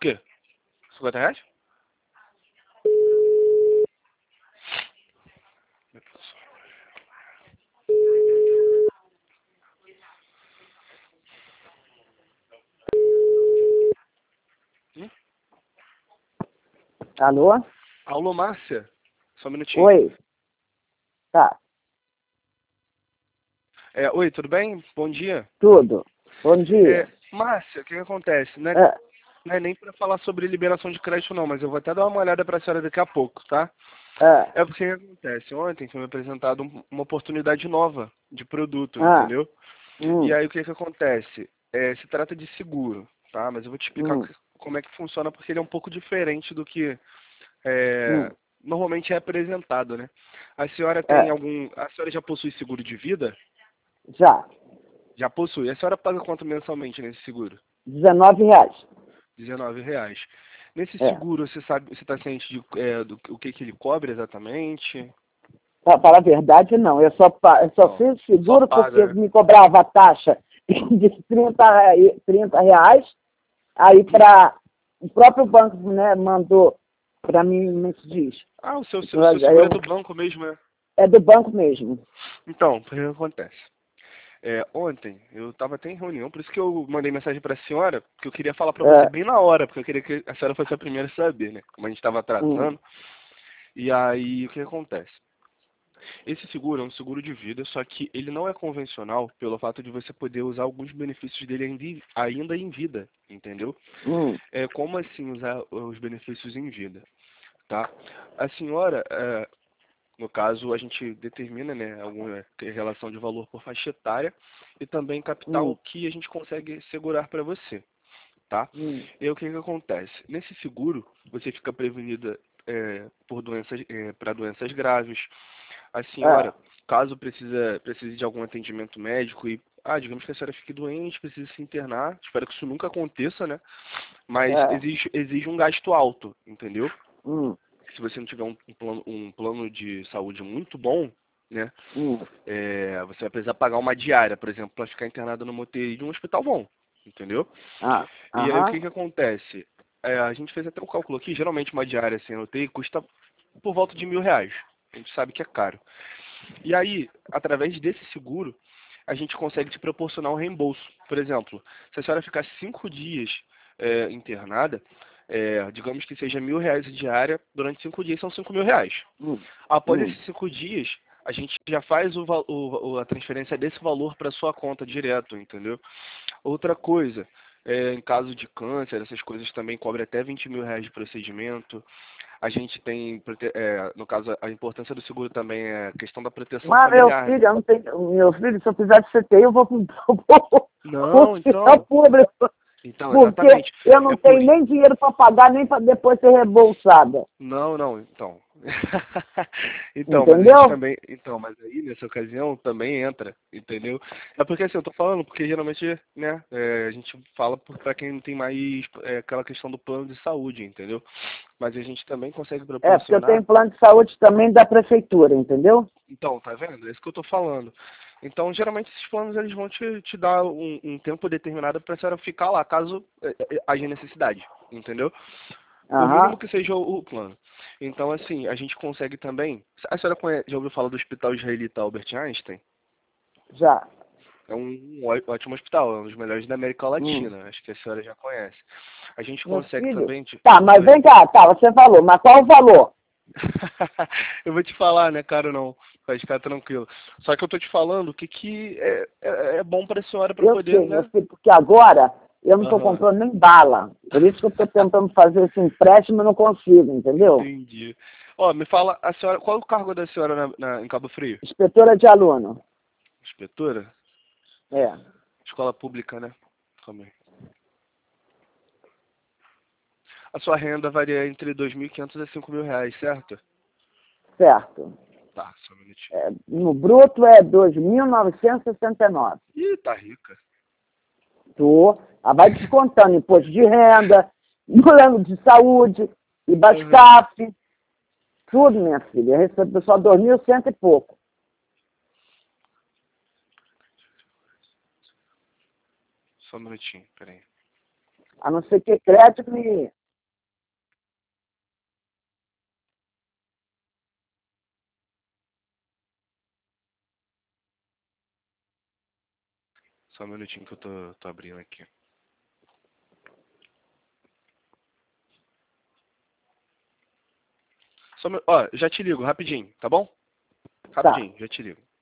quê? R$ 50? Alô? Alô, Márcia? Só um minutinho. Oi. Tá, Oi, tudo bem? Bom dia. tudo. Bom dia. Márcia, o que acontece? É, Não é nem para falar sobre liberação de crédito não, mas eu vou até dar uma olhada para a senhora daqui a pouco, tá? é, É porque o que acontece? Ontem foi me apresentado uma oportunidade nova de produto, ah, entendeu? E hum, aí o que acontece? Se trata de seguro, tá? Mas eu vou te explicar hum, como é que funciona, porque ele é um pouco diferente do que é, hum, normalmente é apresentado, né? A senhora tem é, algum... A senhora já possui seguro de vida? já. Já possui. A senhora paga quanto mensalmente nesse seguro? R$ 19. R$ 19. Nesse É. seguro, você sabe, você está ciente do o que ele cobre exatamente? Pra falar a verdade, não. Eu só Não. fiz Só seguro porque paga, né? me cobrava a taxa de R$ 30. Aí para o próprio banco, né, mandou para mim, como é que se diz? Ah, o seu Aí seguro é do banco mesmo, né? é do banco mesmo. Então, o que acontece? Ontem eu estava até em reunião, por isso que eu mandei mensagem para a senhora, porque eu queria falar para você É, bem na hora, porque eu queria que a senhora fosse a primeira a saber, né? Como a gente estava hum, tratando. E aí, o que acontece? Esse seguro é um seguro de vida, só que ele não é convencional pelo fato de você poder usar alguns benefícios dele ainda em vida, entendeu? hum, Como assim usar os benefícios em vida, tá? A senhora, no caso, a gente determina, né, alguma relação de valor por faixa etária e também capital hum, que a gente consegue segurar para você, tá? hum, E aí, o que acontece? Nesse seguro, você fica prevenida por doenças, para doenças graves. A é, senhora, caso precise de algum atendimento médico e, digamos que a senhora fique doente, precise se internar, espero que isso nunca aconteça, né? Mas é, exige um gasto alto, entendeu? hum, Se você não tiver um plano de saúde muito bom, né? hum. Você vai precisar pagar uma diária, por exemplo, para ficar internado numa UTI de um hospital bom, entendeu? Ah, E aí o aham, que acontece? A gente fez até um cálculo aqui, geralmente uma diária sem UTI custa por volta de R$ 1.000. A gente sabe que é caro. E aí, através desse seguro, a gente consegue te proporcionar um reembolso. Por exemplo, se a senhora ficar 5 dias internada, digamos que seja R$ 1.000 diária, durante 5 dias são R$ 5.000. hum, Após hum. esses 5 dias, a gente já faz a transferência desse valor para sua conta direto, entendeu? Outra coisa, em caso de câncer, essas coisas também cobre até R$ 20.000 de procedimento. A gente tem, no caso, a importância do seguro também é a questão da proteção Mas meu familiar, né? filho, eu não tenho, meu filho, se eu precisar de CTI, eu vou pro Não, hospital então, público, porque exatamente. eu não É por tenho nem dinheiro para pagar, nem para depois ser reembolsada. Não, não, então. Então, mas a gente Entendeu? também. Então, mas aí nessa ocasião também entra, entendeu? É porque assim, eu tô falando, porque geralmente, né, a gente fala pra quem não tem mais aquela questão do plano de saúde, entendeu? Mas a gente também consegue É, porque eu proporcionar. tenho plano de saúde também da prefeitura, entendeu? Então, tá vendo? É isso que eu tô falando. Então, geralmente esses planos eles vão te dar um tempo determinado pra senhora ficar lá, caso haja necessidade, entendeu? Por mínimo Aham, que seja o plano. Então, assim, a gente consegue também. A senhora já ouviu falar do Hospital Israelita Albert Einstein? já. É um ótimo hospital, é um dos melhores da América Hum. Latina. Acho que a senhora já conhece. A gente Meu consegue filho. também. Tá, mas Oi. vem cá, tá, você falou, mas qual o valor? Eu vou te falar, né, cara, não. Vai ficar tranquilo. Só que eu tô te falando o que é bom pra senhora pra Eu poder, sei, meu né? filho, porque agora eu não estou Aham, comprando nem bala. Por isso que eu estou tentando fazer esse empréstimo e não consigo, entendeu? entendi. Ó, me fala, a senhora, qual é o cargo da senhora em Cabo Frio? Inspetora de aluno. Inspetora? É, Escola pública, né? Calma aí. A sua renda varia entre 2.500 a R$ 5.000, certo? certo. Tá, só um minutinho. É, no bruto é 2.969. Ih, tá rica. Tô. Ah, vai descontando imposto de renda, plano de saúde, Uhum. IBASCAP, tudo, minha filha. Eu recebo só 2.100 e pouco. Só um minutinho, peraí. A não ser que crédito me... Só um minutinho que eu tô abrindo aqui. Ó, já te ligo, rapidinho, tá bom? Tá. Rapidinho, já te ligo.